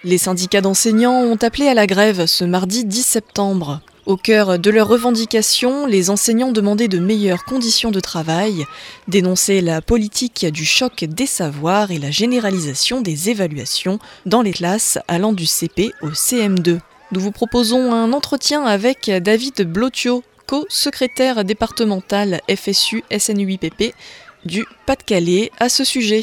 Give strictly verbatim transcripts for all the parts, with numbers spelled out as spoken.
Les syndicats d'enseignants ont appelé à la grève ce mardi dix septembre. Au cœur de leurs revendications, les enseignants demandaient de meilleures conditions de travail, dénonçaient la politique du choc des savoirs et la généralisation des évaluations dans les classes allant du C P au C M deux. Nous vous proposons un entretien avec David Blotio, co-secrétaire départemental F S U S N U I P P du Pas-de-Calais à ce sujet.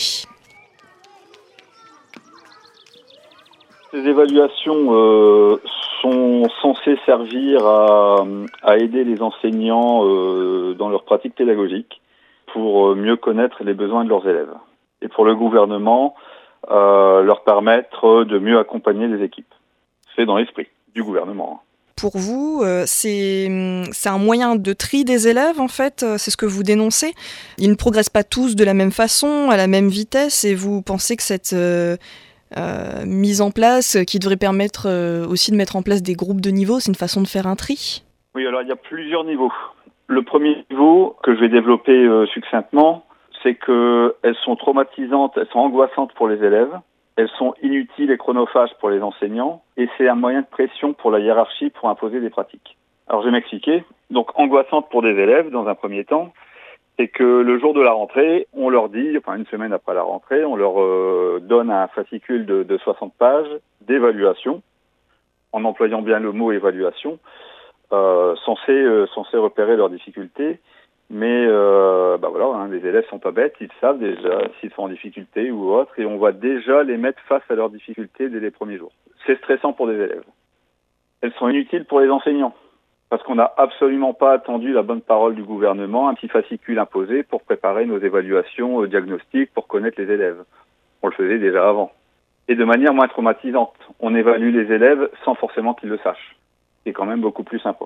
Ces évaluations euh, sont censées servir à, à aider les enseignants euh, dans leur pratique pédagogique pour mieux connaître les besoins de leurs élèves. Et pour le gouvernement, euh, leur permettre de mieux accompagner les équipes. C'est dans l'esprit du gouvernement. Pour vous, euh, c'est, c'est un moyen de tri des élèves, en fait, c'est ce que vous dénoncez. Ils ne progressent pas tous de la même façon, à la même vitesse, et vous pensez que cette euh, euh, mise en place, qui devrait permettre euh, aussi de mettre en place des groupes de niveau, c'est une façon de faire un tri ? Oui, alors il y a plusieurs niveaux. Le premier niveau, que je vais développer euh, succinctement, c'est qu'elles sont traumatisantes, elles sont angoissantes pour les élèves. Elles sont inutiles et chronophages pour les enseignants et c'est un moyen de pression pour la hiérarchie pour imposer des pratiques. Alors je vais m'expliquer. Donc angoissante pour des élèves dans un premier temps, c'est que le jour de la rentrée, on leur dit, enfin une semaine après la rentrée, on leur euh, donne un fascicule de, de soixante pages d'évaluation, en employant bien le mot évaluation, euh, censé, euh, censé repérer leurs difficultés. Mais euh, bah voilà, hein, les élèves sont pas bêtes, ils savent déjà s'ils sont en difficulté ou autre, et on va déjà les mettre face à leurs difficultés dès les premiers jours. C'est stressant pour les élèves. Elles sont inutiles pour les enseignants, parce qu'on n'a absolument pas attendu la bonne parole du gouvernement, un petit fascicule imposé pour préparer nos évaluations euh, diagnostiques pour connaître les élèves. On le faisait déjà avant. Et de manière moins traumatisante, on évalue les élèves sans forcément qu'ils le sachent. C'est quand même beaucoup plus sympa.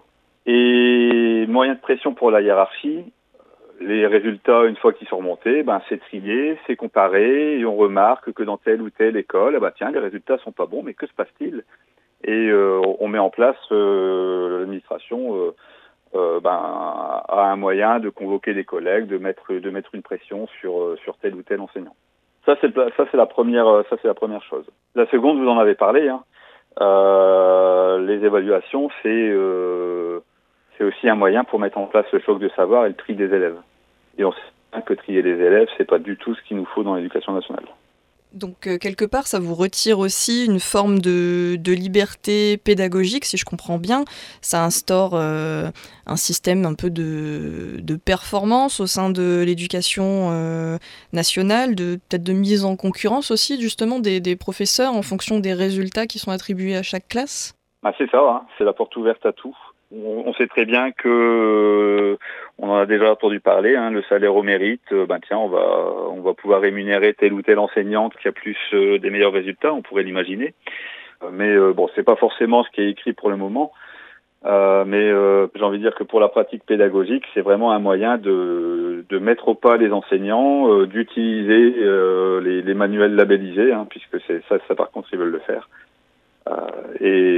Et moyen de pression pour la hiérarchie, les résultats, une fois qu'ils sont remontés, ben, c'est trié, c'est comparé, et on remarque que dans telle ou telle école, eh ben, tiens, les résultats sont pas bons, mais que se passe-t-il ? Et euh, on met en place, euh, l'administration euh, euh, ben, a un moyen de convoquer des collègues, de mettre, de mettre une pression sur, sur tel ou tel enseignant. Ça, c'est, ça, c'est la première, ça, c'est la première chose. La seconde, vous en avez parlé, hein. Euh, les évaluations, c'est... Euh, C'est aussi un moyen pour mettre en place le choc de savoir et le tri des élèves. Et on sait bien que trier les élèves, c'est pas du tout ce qu'il nous faut dans l'éducation nationale. Donc, euh, quelque part, ça vous retire aussi une forme de, de liberté pédagogique, si je comprends bien. Ça instaure euh, un système un peu de, de performance au sein de l'éducation euh, nationale, de, peut-être de mise en concurrence aussi, justement, des, des professeurs en fonction des résultats qui sont attribués à chaque classe. Bah, c'est ça, hein, c'est la porte ouverte à tout. On sait très bien que, euh, on en a déjà entendu parler, hein, le salaire au mérite, euh, ben tiens, on va on va pouvoir rémunérer tel ou tel enseignant qui a plus euh, des meilleurs résultats, on pourrait l'imaginer. Euh, mais euh, bon, c'est pas forcément ce qui est écrit pour le moment. Euh, mais euh, j'ai envie de dire que pour la pratique pédagogique, c'est vraiment un moyen de de mettre au pas les enseignants, euh, d'utiliser euh, les, les manuels labellisés, hein, puisque c'est ça, ça par contre ils veulent le faire. Euh,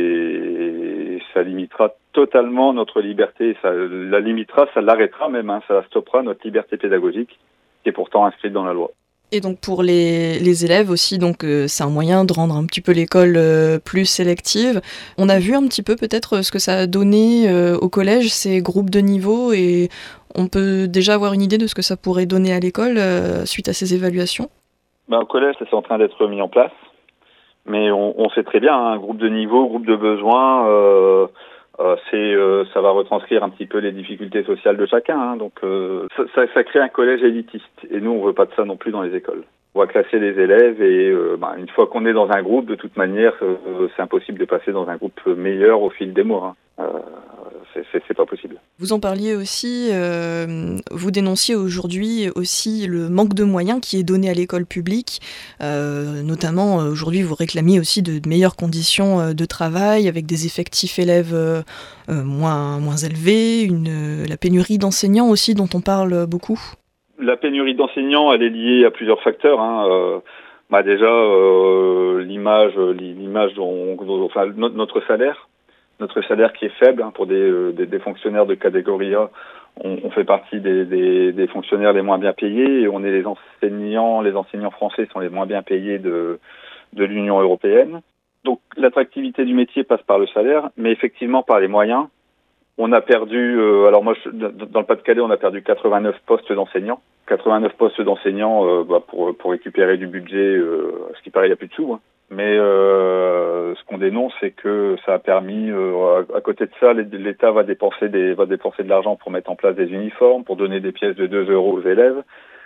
et ça limitera totalement notre liberté, ça la limitera, ça l'arrêtera même, hein, ça la stoppera notre liberté pédagogique qui est pourtant inscrite dans la loi. Et donc pour les, les élèves aussi, donc euh, c'est un moyen de rendre un petit peu l'école euh, plus sélective. On a vu un petit peu peut-être ce que ça a donné euh, au collège, ces groupes de niveau, et on peut déjà avoir une idée de ce que ça pourrait donner à l'école euh, suite à ces évaluations. Ben, au collège, c'est en train d'être mis en place. Mais on, on sait très bien, hein, un groupe de niveau, groupe de besoins, euh, euh, c'est, euh, ça va retranscrire un petit peu les difficultés sociales de chacun. Hein, donc euh, ça, ça, ça crée un collège élitiste. Et nous, on veut pas de ça non plus dans les écoles. On va classer les élèves et euh, bah, une fois qu'on est dans un groupe, de toute manière, euh, c'est impossible de passer dans un groupe meilleur au fil des mois. Hein. Euh, c'est, c'est, c'est pas possible. Vous en parliez aussi, euh, vous dénonciez aujourd'hui aussi le manque de moyens qui est donné à l'école publique. Euh, notamment, aujourd'hui, vous réclamiez aussi de, de meilleures conditions de travail avec des effectifs élèves euh, moins, moins élevés, une, la pénurie d'enseignants aussi dont on parle beaucoup. La pénurie d'enseignants, elle est liée à plusieurs facteurs. Hein. Euh, bah déjà, euh, l'image, l'image dont, dont, enfin, notre salaire. Notre salaire qui est faible, hein, pour des, des, des fonctionnaires de catégorie A, on, on fait partie des, des, des fonctionnaires les moins bien payés et on est les enseignants, les enseignants français sont les moins bien payés de, de l'Union européenne. Donc l'attractivité du métier passe par le salaire, mais effectivement par les moyens. On a perdu, euh, alors moi je, dans le Pas-de-Calais, on a perdu quatre-vingt-neuf postes d'enseignants. quatre-vingt-neuf postes d'enseignants euh, bah, pour pour récupérer du budget, euh, ce qui paraît il n'y a plus de sous. Hein. Mais euh, ce qu'on dénonce, c'est que ça a permis, euh, à, à côté de ça, l'État va dépenser des va dépenser de l'argent pour mettre en place des uniformes, pour donner des pièces de deux euros aux élèves.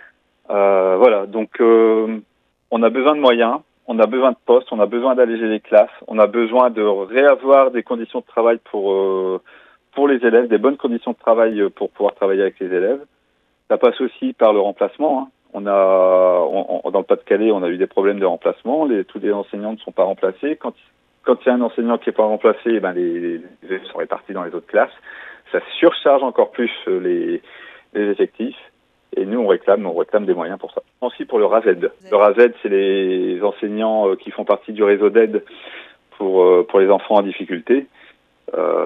Euh, voilà, donc euh, on a besoin de moyens. On a besoin de postes, on a besoin d'alléger les classes, on a besoin de réavoir des conditions de travail pour euh, pour les élèves, des bonnes conditions de travail pour pouvoir travailler avec les élèves. Ça passe aussi par le remplacement. Hein. On a on, on, dans le Pas-de-Calais, on a eu des problèmes de remplacement. Les, tous les enseignants ne sont pas remplacés. Quand quand il y a un enseignant qui n'est pas remplacé, eh ben les, les élèves sont répartis dans les autres classes. Ça surcharge encore plus les les effectifs. Et nous, on réclame, on réclame des moyens pour ça. Aussi pour le R A Z. Le R A Z, c'est les enseignants qui font partie du réseau d'aide pour pour les enfants en difficulté. Euh,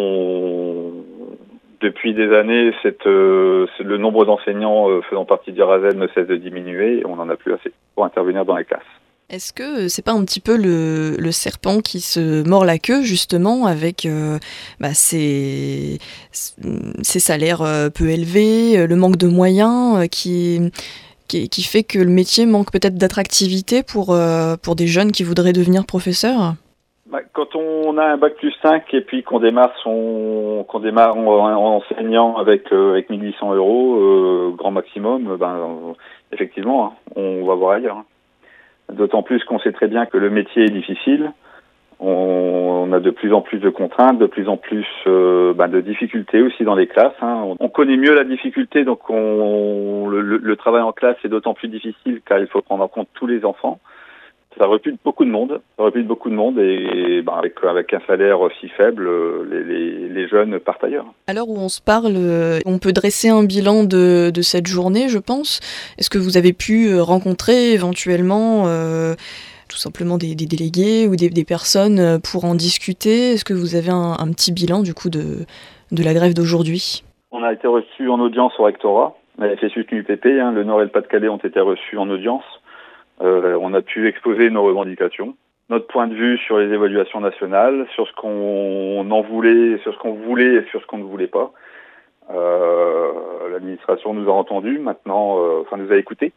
on, depuis des années, cette, euh, le nombre d'enseignants euh, faisant partie du R A Z ne cesse de diminuer et on n'en a plus assez pour intervenir dans les classes. Est-ce que c'est pas un petit peu le, le serpent qui se mord la queue justement avec euh, bah, ces, ces salaires euh, peu élevés, le manque de moyens euh, qui, qui, qui fait que le métier manque peut-être d'attractivité pour, euh, pour des jeunes qui voudraient devenir professeurs ? Bah, quand on a un bac plus cinq et puis qu'on démarre son qu'on démarre en, en enseignant avec euh, avec mille huit cents euros euh, grand maximum, ben euh, effectivement hein, on va voir ailleurs. Hein. D'autant plus qu'on sait très bien que le métier est difficile. On, on a de plus en plus de contraintes, de plus en plus euh, ben de difficultés aussi dans les classes. Hein. On, on connaît mieux la difficulté, donc on, le, le, le travail en classe est d'autant plus difficile car il faut prendre en compte tous les enfants. Ça repute beaucoup de monde, ça repute beaucoup de monde et ben avec, avec un salaire si faible, les, les, les jeunes partent ailleurs. À l'heure où on se parle, on peut dresser un bilan de, de cette journée, je pense. Est-ce que vous avez pu rencontrer éventuellement euh, tout simplement des, des délégués ou des, des personnes pour en discuter ? Est-ce que vous avez un, un petit bilan du coup de, de la grève d'aujourd'hui ? On a été reçus en audience au rectorat. La F S U T N U P P, hein, le Nord et le Pas-de-Calais ont été reçus en audience. Euh, on a pu exposer nos revendications, notre point de vue sur les évaluations nationales, sur ce qu'on en voulait, sur ce qu'on voulait et sur ce qu'on ne voulait pas. Euh, l'administration nous a entendus, maintenant, euh, enfin nous a écoutés.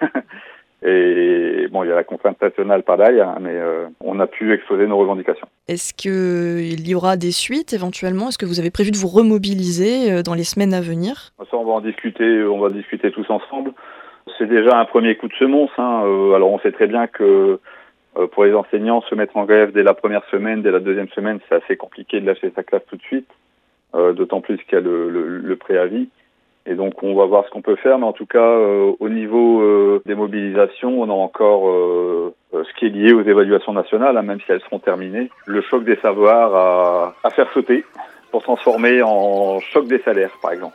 Et bon, il y a la contrainte nationale par derrière, hein, mais euh, on a pu exposer nos revendications. Est-ce qu'il y aura des suites éventuellement ? Est-ce que vous avez prévu de vous remobiliser dans les semaines à venir ? Ça, on va en discuter, on va discuter tous ensemble. C'est déjà un premier coup de semonce. Hein. Euh, alors on sait très bien que euh, pour les enseignants, se mettre en grève dès la première semaine, dès la deuxième semaine, c'est assez compliqué de lâcher sa classe tout de suite, euh, d'autant plus qu'il y a le, le, le préavis. Et donc on va voir ce qu'on peut faire, mais en tout cas euh, au niveau euh, des mobilisations, on a encore euh, ce qui est lié aux évaluations nationales, hein, même si elles seront terminées, le choc des savoirs à, à faire sauter pour transformer en choc des salaires, par exemple.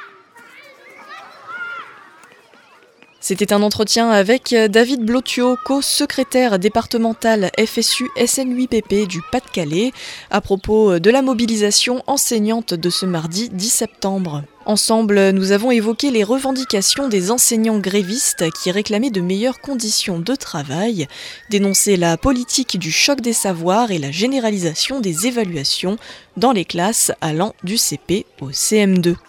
C'était un entretien avec David Blotio, co-secrétaire départemental F S U S N U P P du Pas-de-Calais, à propos de la mobilisation enseignante de ce mardi dix septembre. Ensemble, nous avons évoqué les revendications des enseignants grévistes qui réclamaient de meilleures conditions de travail, dénonçaient la politique du choc des savoirs et la généralisation des évaluations dans les classes allant du C P au C M deux.